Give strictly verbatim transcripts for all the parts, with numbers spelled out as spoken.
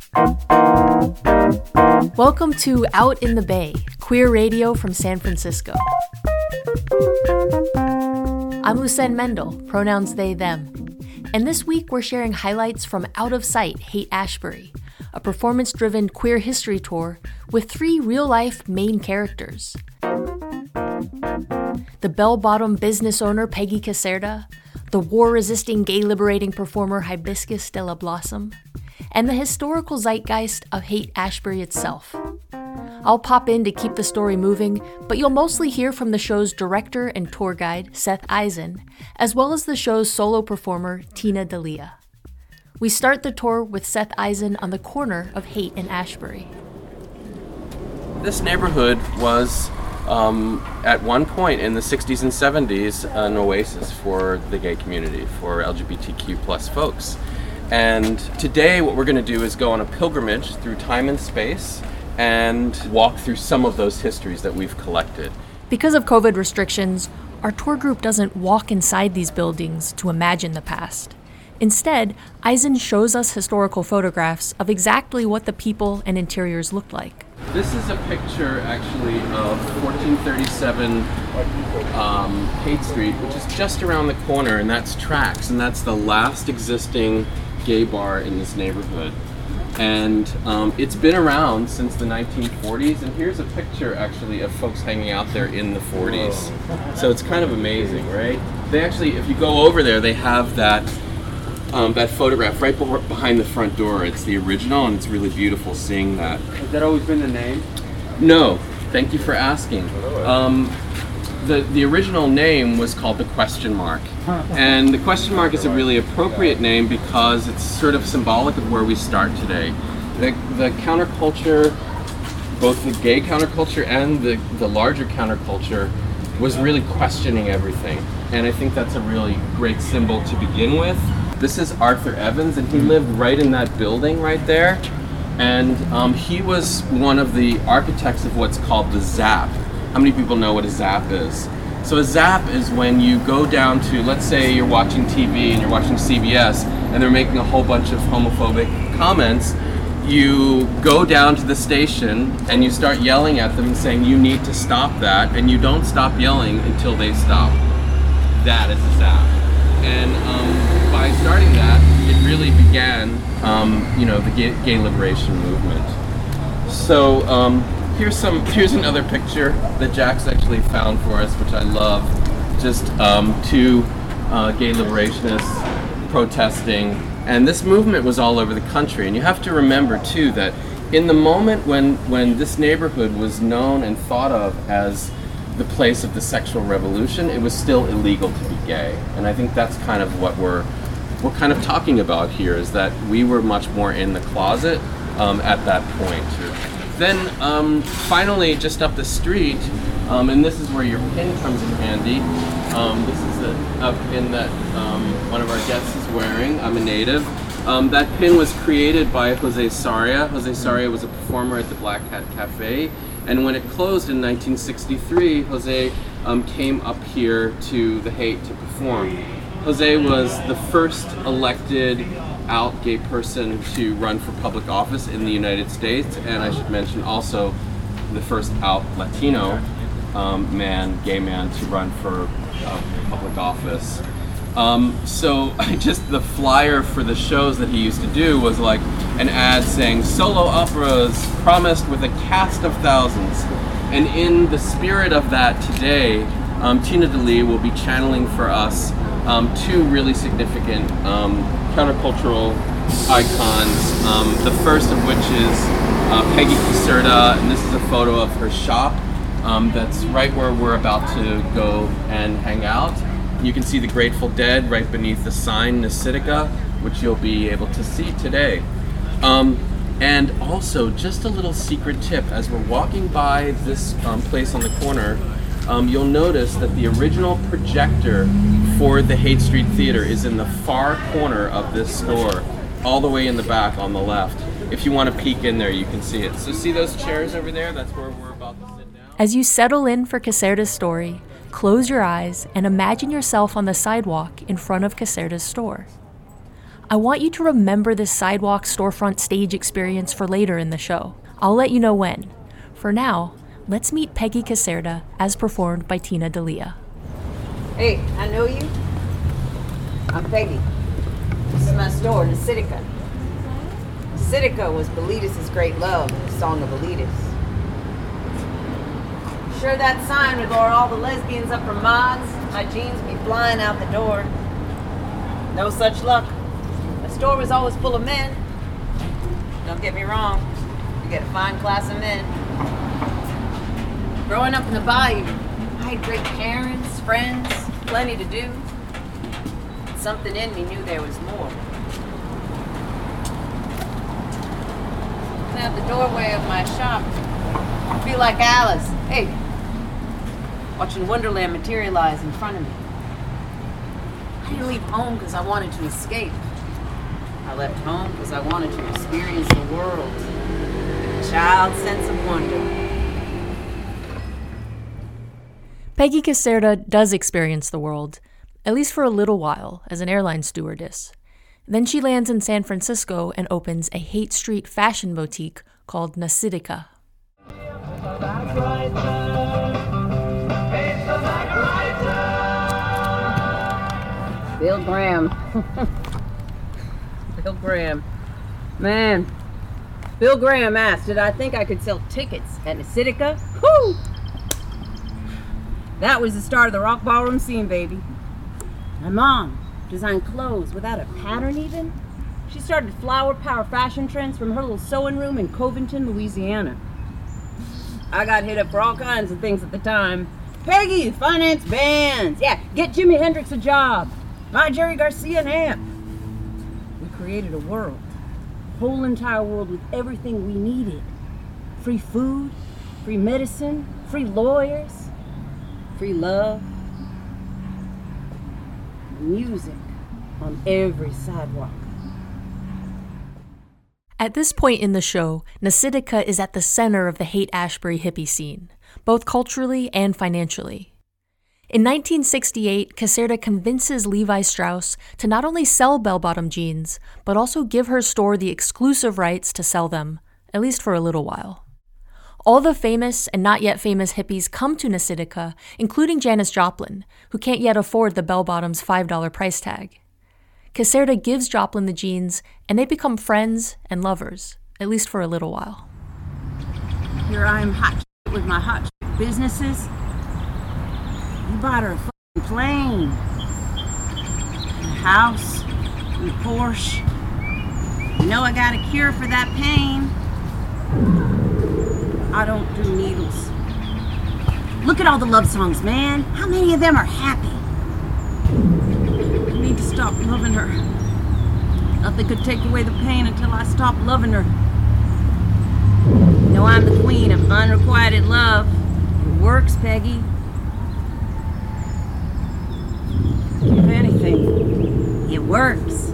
Welcome to Out in the Bay, queer radio from San Francisco. I'm Lucen Mendel, pronouns they, them. And this week we're sharing highlights from Out of Sight, Haight-Ashbury, a performance-driven queer history tour with three real-life main characters. The bell-bottom business owner Peggy Caserta, the war-resisting gay-liberating performer Hibiscus de la Blossom, and the historical zeitgeist of Haight-Ashbury itself. I'll pop in to keep the story moving, but you'll mostly hear from the show's director and tour guide, Seth Eisen, as well as the show's solo performer, Tina D'Elia. We start the tour with Seth Eisen on the corner of Haight and Ashbury. This neighborhood was, um, at one point in the sixties and seventies, an oasis for the gay community, for L G B T Q plus folks. And today what we're going to do is go on a pilgrimage through time and space and walk through some of those histories that we've collected. Because of COVID restrictions, our tour group doesn't walk inside these buildings to imagine the past. Instead, Eisen shows us historical photographs of exactly what the people and interiors looked like. This is a picture, actually, of fourteen thirty-seven um, Haight Street, which is just around the corner, and that's Trax, and that's the last existing gay bar in this neighborhood. And um, it's been around since the nineteen forties, and here's a picture actually of folks hanging out there in the forties. So it's kind of amazing, right? They actually, if you go over there, they have that um, that photograph right be- behind the front door. It's the original, and it's really beautiful seeing that. Has that always been the name? No, thank you for asking. Um, the the original name was called the Question Mark. And the Question Mark is a really appropriate name because it's sort of symbolic of where we start today. The, the counterculture, both the gay counterculture and the, the larger counterculture, was really questioning everything. And I think that's a really great symbol to begin with. This is Arthur Evans, and he lived right in that building right there. And um, he was one of the architects of what's called the ZAP. How many people know what a ZAP is? So a ZAP is when you go down to, let's say you're watching T V and you're watching C B S and they're making a whole bunch of homophobic comments. You go down to the station and you start yelling at them and saying you need to stop that, and you don't stop yelling until they stop. That is a ZAP. And um, by starting that, it really began um, you know, the gay, gay liberation movement. So um, Here's some. Here's another picture that Jack's actually found for us, which I love. Just um, two uh, gay liberationists protesting, and this movement was all over the country. And you have to remember too that in the moment when when this neighborhood was known and thought of as the place of the sexual revolution, it was still illegal to be gay. And I think that's kind of what we're we're kind of talking about here, is that we were much more in the closet um, at that point. Then um, finally, just up the street, um, and this is where your pin comes in handy. Um, this is the a pin that um, one of our guests is wearing. I'm a native. Um, that pin was created by Jose Sarria. Jose Sarria was a performer at the Black Cat Cafe, and when it closed in nineteen sixty-three, Jose um, came up here to the Haight to perform. Jose was the first elected out gay person to run for public office in the United States, and I should mention also the first out Latino um, man, gay man, to run for uh, public office. Um, so I just, the flyer for the shows that he used to do was like an ad saying solo operas promised with a cast of thousands. And in the spirit of that today, um, Tina D'Elia will be channeling for us um, two really significant um, countercultural icons, um, the first of which is uh, Peggy Caserta, and this is a photo of her shop um, that's right where we're about to go and hang out. You can see the Grateful Dead right beneath the sign Nasitica, which you'll be able to see today. Um, and also, just a little secret tip, as we're walking by this um, place on the corner, um, you'll notice that the original projector for the Haight Street Theater is in the far corner of this store, all the way in the back on the left. If you want to peek in there, you can see it. So see those chairs over there? That's where we're about to sit down. As you settle in for Caserta's story, close your eyes and imagine yourself on the sidewalk in front of Caserta's store. I want you to remember this sidewalk storefront stage experience for later in the show. I'll let you know when. For now, let's meet Peggy Caserta as performed by Tina D'Elia. Hey, I know you. I'm Peggy. This is my store, Nasitica. Nasitica was Bilitis' great love, the song of Bilitis. Sure that sign would lure all the lesbians up from mods, my jeans be flying out the door. No such luck. The store was always full of men. Don't get me wrong, you get a fine class of men. Growing up in the bayou, I had great parents, friends, plenty to do. Something in me knew there was more. And at the doorway of my shop, I feel like Alice. Hey, watching Wonderland materialize in front of me. I didn't leave home because I wanted to escape. I left home because I wanted to experience the world. A child's sense of wonder. Peggy Caserta does experience the world, at least for a little while, as an airline stewardess. Then she lands in San Francisco and opens a Haight Street fashion boutique called Nasitica. Bill Graham. Bill Graham. Man, Bill Graham asked, did I think I could sell tickets at Nasitica? Whoo! That was the start of the rock ballroom scene, baby. My mom designed clothes without a pattern even. She started flower power fashion trends from her little sewing room in Covington, Louisiana. I got hit up for all kinds of things at the time. Peggy, finance bands. Yeah, get Jimi Hendrix a job. Buy Jerry Garcia an amp. We created a world, a whole entire world with everything we needed. Free food, free medicine, free lawyers, free love, music on every sidewalk. At this point in the show, Nasitica is at the center of the Haight-Ashbury hippie scene, both culturally and financially. In nineteen sixty-eight, Caserta convinces Levi Strauss to not only sell bell-bottom jeans, but also give her store the exclusive rights to sell them, at least for a little while. All the famous and not yet famous hippies come to Nasitica, including Janis Joplin, who can't yet afford the bell-bottoms five dollars price tag. Caserta gives Joplin the jeans, and they become friends and lovers, at least for a little while. Here I am hot with my hot businesses. You bought her a fucking plane, and a house, and a Porsche. You know I got a cure for that pain. I don't do needles. Look at all the love songs, man. How many of them are happy? I need to stop loving her. Nothing could take away the pain until I stop loving her. You know I'm the queen of unrequited love. It works, Peggy. If anything, it works.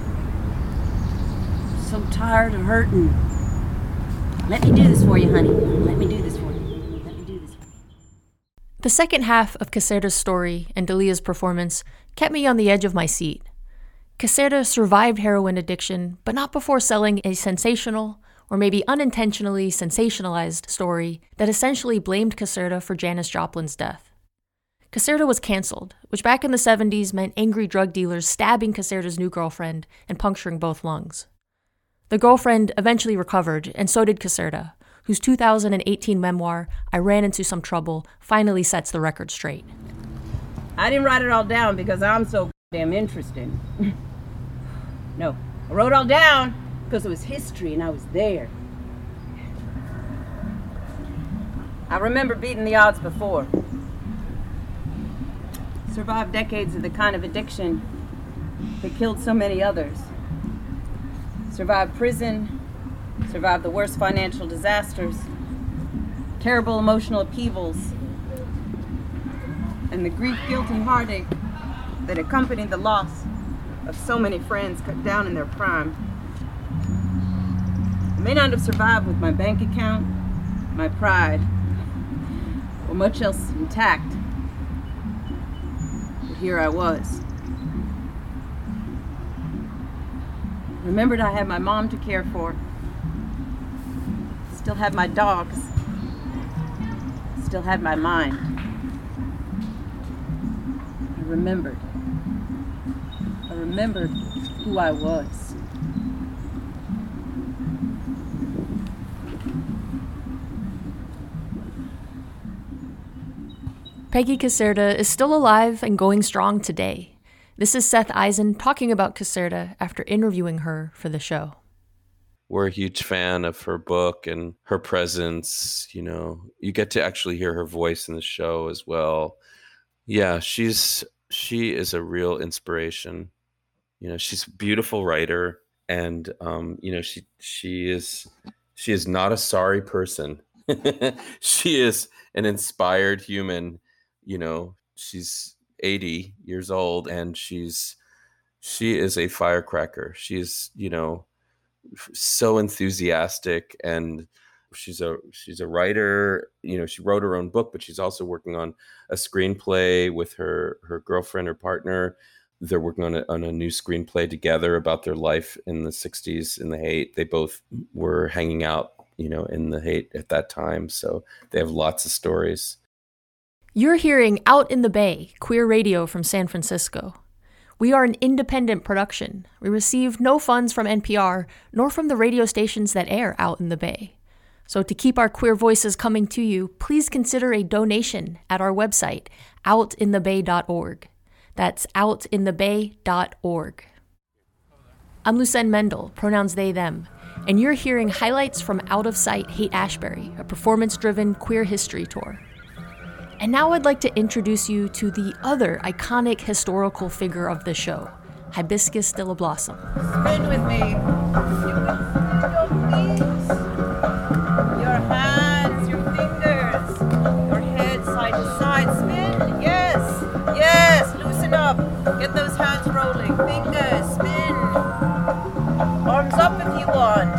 I'm so tired of hurting. Let me do this for you, honey. Let me do this for you. Let me do this for you. The second half of Caserta's story and D'Elia's performance kept me on the edge of my seat. Caserta survived heroin addiction, but not before selling a sensational, or maybe unintentionally sensationalized story that essentially blamed Caserta for Janis Joplin's death. Caserta was canceled, which back in the seventies meant angry drug dealers stabbing Caserta's new girlfriend and puncturing both lungs. The girlfriend eventually recovered, and so did Caserta, whose two thousand eighteen memoir, I Ran Into Some Trouble, finally sets the record straight. I didn't write it all down because I'm so damn interested. No, I wrote it all down because it was history and I was there. I remember beating the odds before. Survived decades of the kind of addiction that killed so many others. Survived prison, survived the worst financial disasters, terrible emotional upheavals, and the grief, guilt, and heartache that accompanied the loss of so many friends cut down in their prime. I may not have survived with my bank account, my pride, or much else intact, but here I was. Remembered I had my mom to care for. Still had my dogs. Still had my mind. I remembered. I remembered who I was. Peggy Caserta is still alive and going strong today. This is Seth Eisen talking about Caserta after interviewing her for the show. We're a huge fan of her book and her presence. You know, you get to actually hear her voice in the show as well. Yeah, she's she is a real inspiration. You know, she's a beautiful writer, and um, you know, she she is she is not a sorry person. She is an inspired human. You know, she's eighty years old, and she's she is a firecracker. She's, you know, so enthusiastic, and she's a she's a writer. You know, she wrote her own book, but she's also working on a screenplay with her her girlfriend or partner. They're working on a, on a new screenplay together about their life in the sixties in the Haight. They both were hanging out, you know, in the Haight at that time, so they have lots of stories. You're hearing Out in the Bay, queer radio from San Francisco. We are an independent production. We receive no funds from N P R, nor from the radio stations that air Out in the Bay. So to keep our queer voices coming to you, please consider a donation at our website, out in the bay dot org. That's out in the bay dot org. I'm Lucen Mendel, pronouns they, them, and you're hearing highlights from Out of Sight Haight-Ashbury, a performance-driven queer history tour. And now I'd like to introduce you to the other iconic historical figure of the show, Hibiscus de la Blossom. Spin with me. Your knees, your hands, your fingers, your head side to side. Spin. Yes. Yes. Loosen up. Get those hands rolling. Fingers. Spin. Arms up if you want.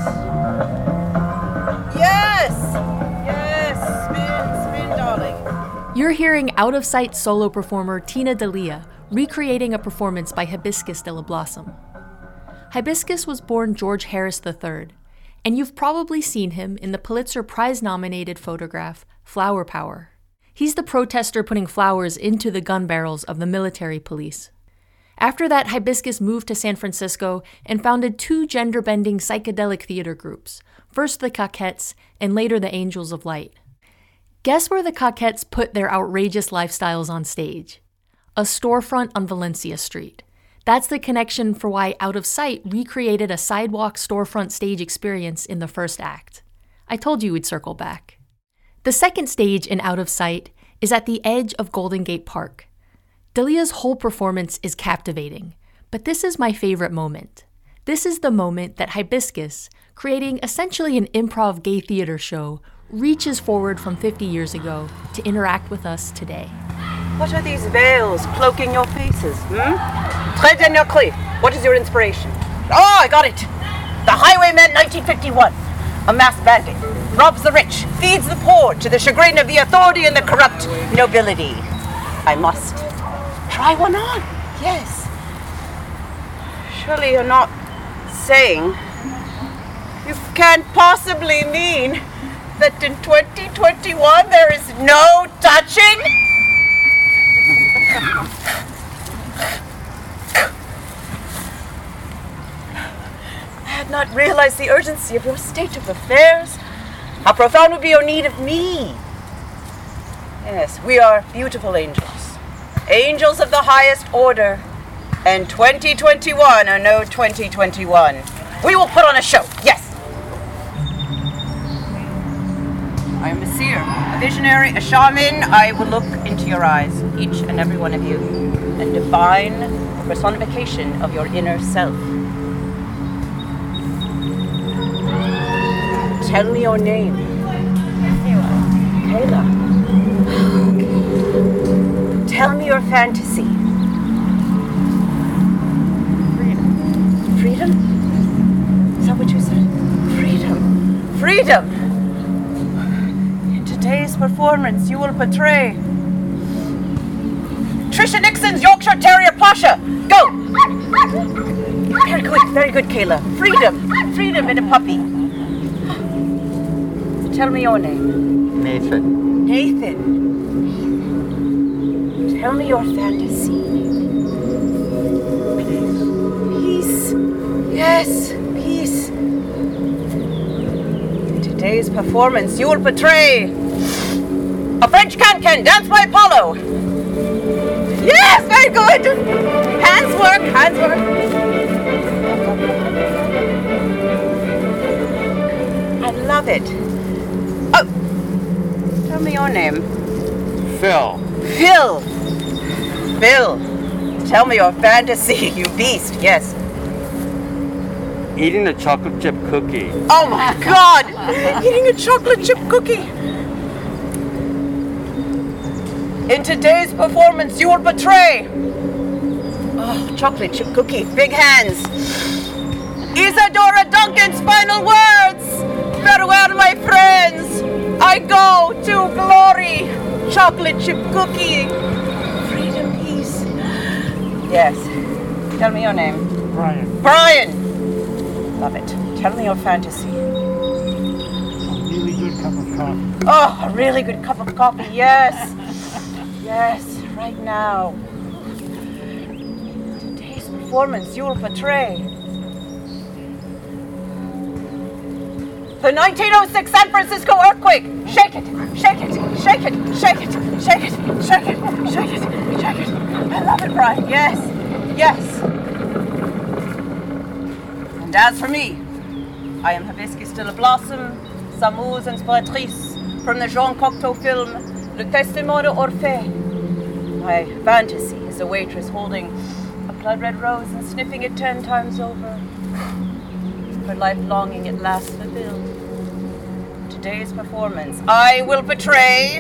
Yes. Yes. Spin. Spin, darling. You're hearing out-of-sight solo performer Tina D'Elia recreating a performance by Hibiscus de la Blossom. Hibiscus was born George Harris the third, and you've probably seen him in the Pulitzer Prize-nominated photograph Flower Power. He's the protester putting flowers into the gun barrels of the military police. After that, Hibiscus moved to San Francisco and founded two gender-bending psychedelic theater groups, first the Coquettes and later the Angels of Light. Guess where the Coquettes put their outrageous lifestyles on stage? A storefront on Valencia Street. That's the connection for why Out of Sight recreated a sidewalk storefront stage experience in the first act. I told you we'd circle back. The second stage in Out of Sight is at the edge of Golden Gate Park. D'Elia's whole performance is captivating, but this is my favorite moment. This is the moment that Hibiscus, creating essentially an improv gay theater show, reaches forward from fifty years ago to interact with us today. What are these veils cloaking your faces, hmm? Très bien, Clef. What is your inspiration? Oh, I got it! The Highwaymen nineteen fifty-one. A masked bandit robs the rich, feeds the poor to the chagrin of the authority and the corrupt nobility. I must try one on, yes. Surely you're not saying you can't possibly mean that in twenty twenty-one there is no touching? I had not realized the urgency of your state of affairs. How profound would be your need of me? Yes, we are beautiful angels. Angels of the highest order. And twenty twenty-one or no twenty twenty-one. We will put on a show, yes. I am a seer, a visionary, a shaman. I will look into your eyes, each and every one of you, and divine the personification of your inner self. Tell me your name. Kayla. Tell me your fantasy. Freedom. Freedom? Is that what you said? Freedom. Freedom! Today's performance, you will portray Trisha Nixon's Yorkshire Terrier Pasha. Go! Very good, very good, Kayla. Freedom, freedom in a puppy. Tell me your name. Nathan. Nathan. Tell me your fantasy. Peace. Yes, peace. In today's performance, you will portray a French can-can danced by Apollo. Yes, very good. Hands work, hands work. I love it. Oh, tell me your name. Phil. Phil. Phil. Tell me your fantasy, you beast. Yes. Eating a chocolate chip cookie. Oh my God! Eating a chocolate chip cookie. In today's performance, you will portray. Oh, chocolate chip cookie. Big hands. Isadora Duncan's final words. Farewell, my friends. I go to glory. Chocolate chip cookie. Freedom, peace. Yes. Tell me your name. Brian. Brian. Love it. Tell me your fantasy. A really good cup of coffee. Oh, a really good cup of coffee. Yes. Yes, right now. Today's performance, you will portray the nineteen oh six San Francisco earthquake. Shake it, shake it, shake it, shake it, shake it, shake it, shake it, shake it. I love it, Brian. Yes, yes. And as for me, I am Hibiscus de la Blossom, Samouse inspiratrice from the Jean Cocteau film Le Testament d'Orphée. My fantasy is a waitress holding a blood red rose and sniffing it ten times over. Her life longing at last fulfilled. Today's performance, I will portray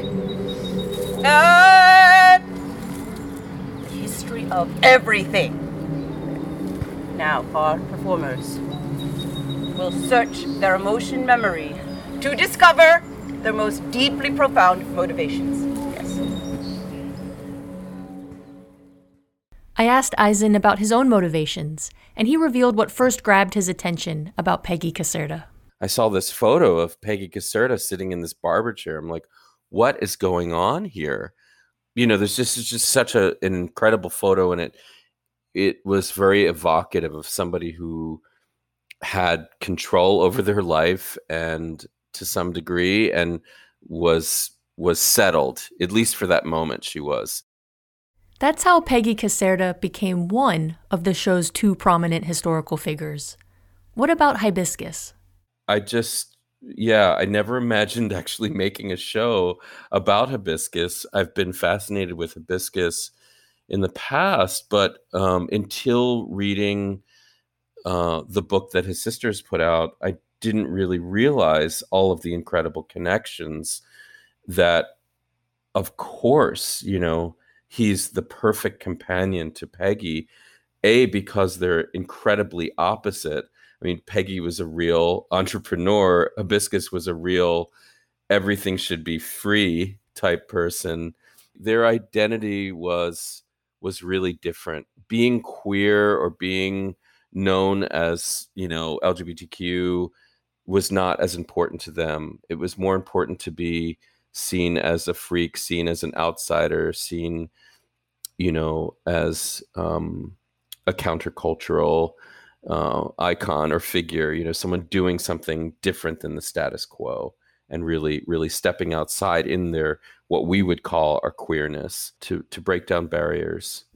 uh, the history of everything. Now, our performers will search their emotion memory to discover their most deeply profound motivations. Yes. I asked Eisen about his own motivations, and he revealed what first grabbed his attention about Peggy Caserta. I saw this photo of Peggy Caserta sitting in this barber chair. I'm like, what is going on here? You know, there's just it's just such a, an incredible photo, and it it was very evocative of somebody who had control over their life and to some degree and was was settled, at least for that moment she was. That's how Peggy Caserta became one of the show's two prominent historical figures. What about Hibiscus? I just, yeah, I never imagined actually making a show about Hibiscus. I've been fascinated with Hibiscus in the past, but um, until reading uh, the book that his sisters put out, I didn't really realize all of the incredible connections that, of course, you know, he's the perfect companion to Peggy, A, because they're incredibly opposite. I mean, Peggy was a real entrepreneur. Hibiscus was a real everything should be free type person. Their identity was was really different. Being queer or being known as, you know, L G B T Q was not as important to them. It was more important to be seen as a freak, seen as an outsider, seen, you know, as um, a countercultural uh, icon or figure, you know, someone doing something different than the status quo and really, really stepping outside in their, what we would call our queerness to, to break down barriers.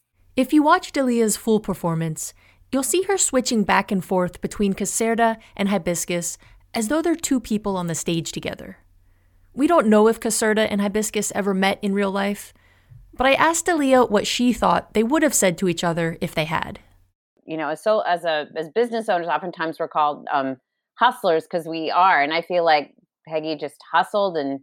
If you watch Dalia's full performance, you'll see her switching back and forth between Caserta and Hibiscus as though they're two people on the stage together. We don't know if Caserta and Hibiscus ever met in real life, but I asked Dalia what she thought they would have said to each other if they had. You know, so as a as business owners, oftentimes we're called um, hustlers because we are, and I feel like Peggy just hustled, and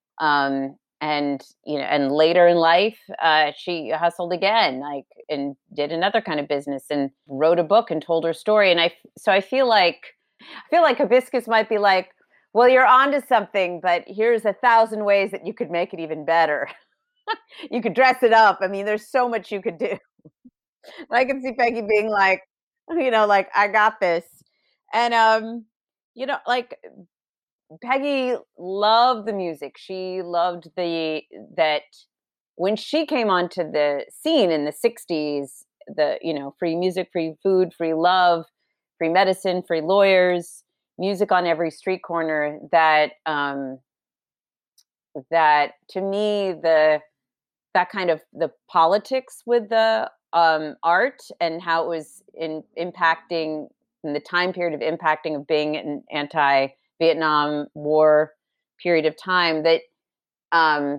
um, and you know, and later in life, uh, she hustled again, like, and did another kind of business, and wrote a book and told her story, and I so I feel like I feel like Hibiscus might be like, well, you're onto something, but here's a thousand ways that you could make it even better. You could dress it up. I mean, there's so much you could do. I can see Peggy being like, you know, like, I got this. And, um, you know, like, Peggy loved the music. She loved the, that when she came onto the scene in the sixties, the, you know, free music, free food, free love, free medicine, free lawyers, music on every street corner, that, um, that to me, the, that kind of the politics with the um, art and how it was in impacting in the time period of impacting of being an anti-Vietnam War period of time, that um,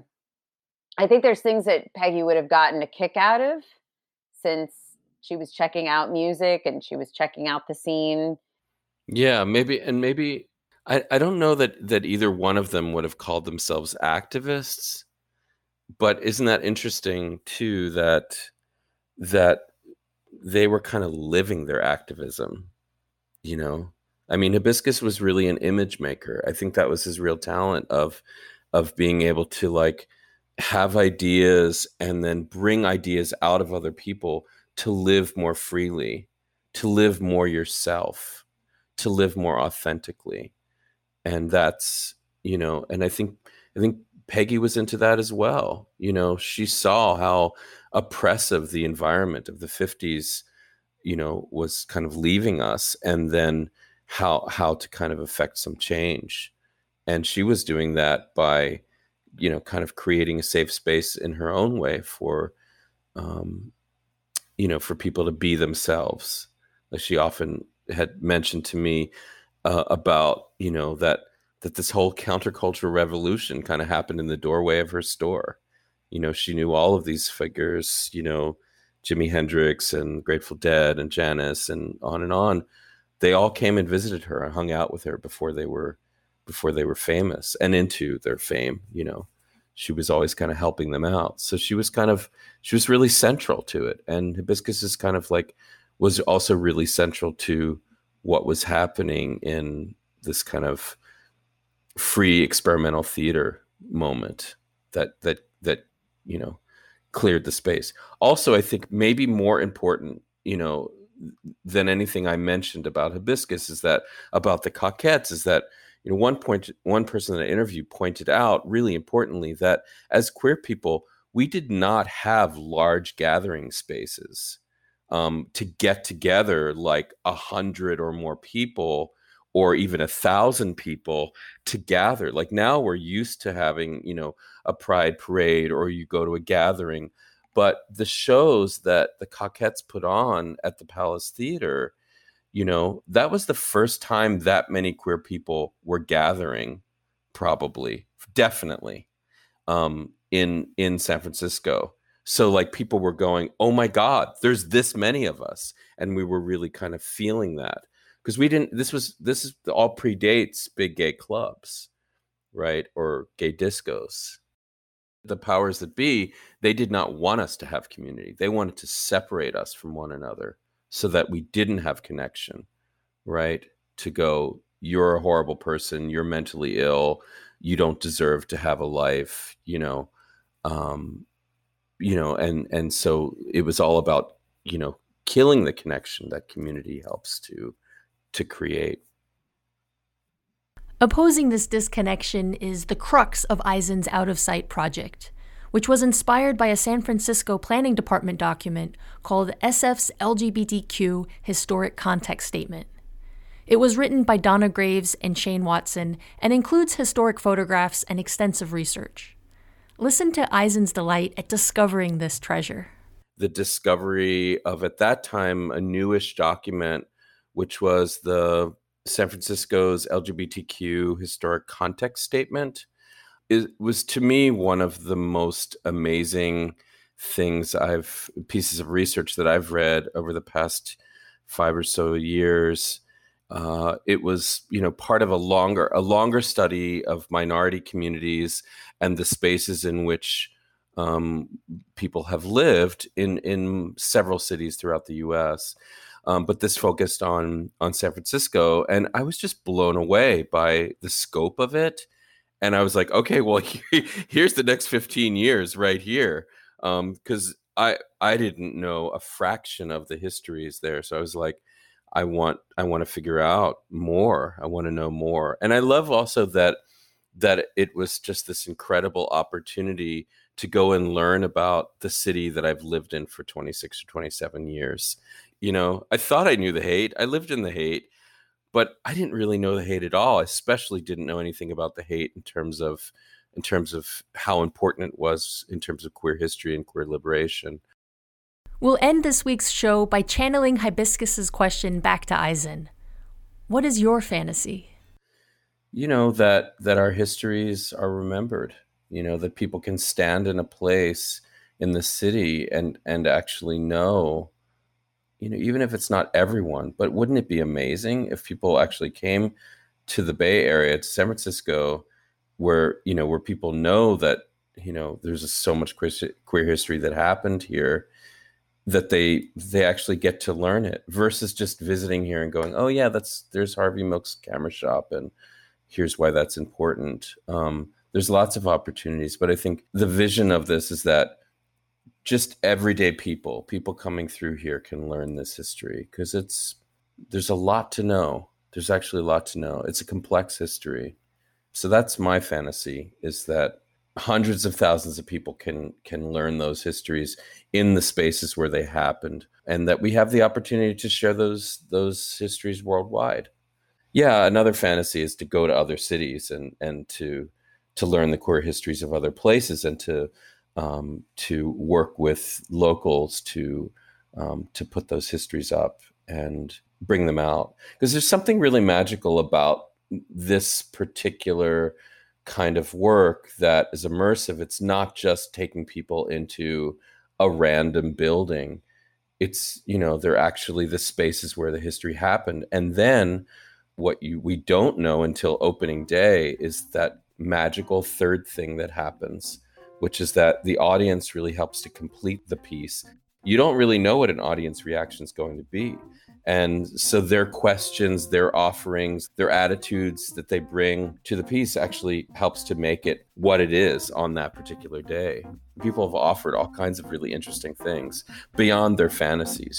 I think there's things that Peggy would have gotten a kick out of, since she was checking out music and she was checking out the scene. Yeah, maybe, and maybe I, I don't know that that either one of them would have called themselves activists, but isn't that interesting too, that that they were kind of living their activism, you know? I mean, Hibiscus was really an image maker. I think that was his real talent of of being able to like have ideas and then bring ideas out of other people to live more freely, to live more yourself, to live more authentically. And that's, you know, and I think I think Peggy was into that as well. You know, she saw how oppressive the environment of the fifties, you know, was kind of leaving us, and then how how to kind of affect some change. And she was doing that by, you know, kind of creating a safe space in her own way for, um, you know, for people to be themselves. Like she often had mentioned to me uh, about, you know, that that this whole countercultural revolution kind of happened in the doorway of her store. You know, she knew all of these figures, you know, Jimi Hendrix and Grateful Dead and Janis and on and on. They all came and visited her and hung out with her before they were before they were famous and into their fame. You know, she was always kind of helping them out. So she was kind of, she was really central to it. And Hibiscus is kind of like, was also really central to what was happening in this kind of free experimental theater moment that, that, that, you know, cleared the space. Also, I think maybe more important, you know, than anything I mentioned about Hibiscus is that about the Cockettes is that, you know, one point, one person in an interview pointed out really importantly that as queer people, we did not have large gathering spaces um, to get together like a hundred or more people or even a thousand people to gather. Like now we're used to having, you know, a pride parade or you go to a gathering. But the shows that the Cockettes put on at the Palace Theater, you know, that was the first time that many queer people were gathering, probably, definitely, um, in in San Francisco. So like people were going, oh my God, there's this many of us. And we were really kind of feeling that. Because we didn't, this was, this is all predates big gay clubs, right? Or gay discos. The powers that be, they did not want us to have community. They wanted to separate us from one another so that we didn't have connection, right? To go, you're a horrible person, you're mentally ill, you don't deserve to have a life, you know, um, you know, and and so it was all about, you know, killing the connection that community helps to to create. Opposing this disconnection is the crux of Eisen's Out of Sight project, which was inspired by a San Francisco Planning Department document called S F's L G B T Q Historic Context Statement. It was written by Donna Graves and Shane Watson and includes historic photographs and extensive research. Listen to Eisen's delight at discovering this treasure. The discovery of, at that time, a newish document, which was the San Francisco's L G B T Q Historic Context Statement, it was to me one of the most amazing things I've, pieces of research that I've read over the past five or so years. Uh, it was, you know, part of a longer, a longer study of minority communities and the spaces in which um, people have lived in, in several cities throughout the U S. Um, but this focused on on San Francisco, and I was just blown away by the scope of it. And I was like, okay, well, here's the next fifteen years right here, because um, I I didn't know a fraction of the histories there. So I was like, I want I want to figure out more. I want to know more. And I love also that that it was just this incredible opportunity to go and learn about the city that I've lived in for twenty-six or twenty-seven years. You know, I thought I knew the Haight. I lived in the Haight, but I didn't really know the Haight at all. I especially didn't know anything about the Haight in terms of in terms of how important it was in terms of queer history and queer liberation. We'll end this week's show by channeling Hibiscus's question back to Eisen. What is your fantasy? You know, that that our histories are remembered, you know, that people can stand in a place in the city and and actually know, you know, even if it's not everyone, but wouldn't it be amazing if people actually came to the Bay Area, to San Francisco, where, you know, where people know that, you know, there's so much queer, queer history that happened here, that they they actually get to learn it, versus just visiting here and going, oh yeah, that's there's Harvey Milk's camera shop and here's why that's important. Um, there's lots of opportunities, but I think the vision of this is that just everyday people, people coming through here can learn this history, because it's there's a lot to know. There's actually a lot to know. It's a complex history. So that's my fantasy, is that hundreds of thousands of people can can learn those histories in the spaces where they happened, and that we have the opportunity to share those those histories worldwide. Yeah, another fantasy is to go to other cities and and to to learn the queer histories of other places, and to um, to work with locals to um, to put those histories up and bring them out. Because there's something really magical about this particular kind of work that is immersive. It's not just taking people into a random building. It's, you know, they're actually the spaces where the history happened. And then what you we don't know until opening day is that magical third thing that happens, which is that the audience really helps to complete the piece. You don't really know what an audience reaction is going to be. And so their questions, their offerings, their attitudes that they bring to the piece actually helps to make it what it is on that particular day. People have offered all kinds of really interesting things beyond their fantasies.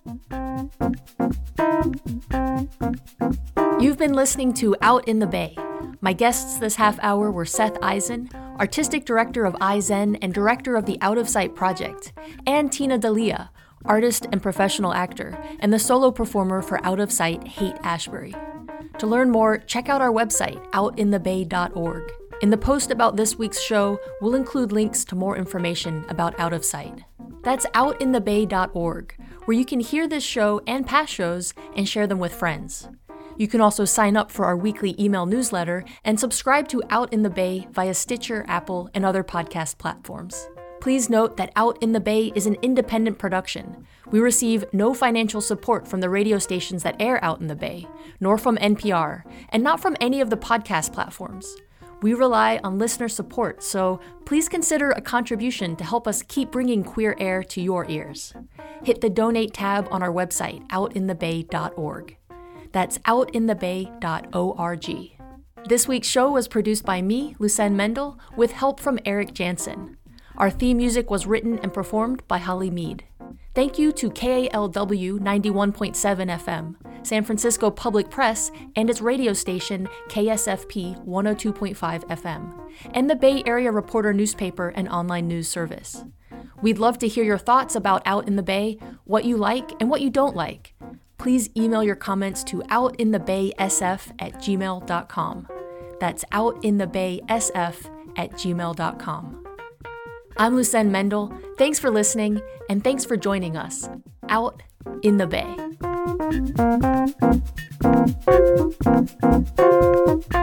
You've been listening to Out in the Bay. My guests this half hour were Seth Eisen, Artistic Director of iZen and Director of the Out of Sight Project, and Tina Dalia, artist and professional actor, and the solo performer for Out of Sight Haight-Ashbury. To learn more, check out our website, out in the bay dot org. In the post about this week's show, we'll include links to more information about Out of Sight. That's out in the bay dot org, where you can hear this show and past shows and share them with friends. You can also sign up for our weekly email newsletter and subscribe to Out in the Bay via Stitcher, Apple, and other podcast platforms. Please note that Out in the Bay is an independent production. We receive no financial support from the radio stations that air Out in the Bay, nor from N P R, and not from any of the podcast platforms. We rely on listener support, so please consider a contribution to help us keep bringing queer air to your ears. Hit the donate tab on our website, out in the bay dot org. That's out in the bay dot org. This week's show was produced by me, Lucen Mendel, with help from Eric Jansen. Our theme music was written and performed by Holly Mead. Thank you to K A L W ninety-one point seven F M, San Francisco Public Press, and its radio station K S F P one oh two point five F M, and the Bay Area Reporter newspaper and online news service. We'd love to hear your thoughts about Out in the Bay, what you like and what you don't like. Please email your comments to outinthebaysf at gmail dot com. That's outinthebaysf at gmail dot com. I'm Lucen Mendel. Thanks for listening, and thanks for joining us Out in the Bay.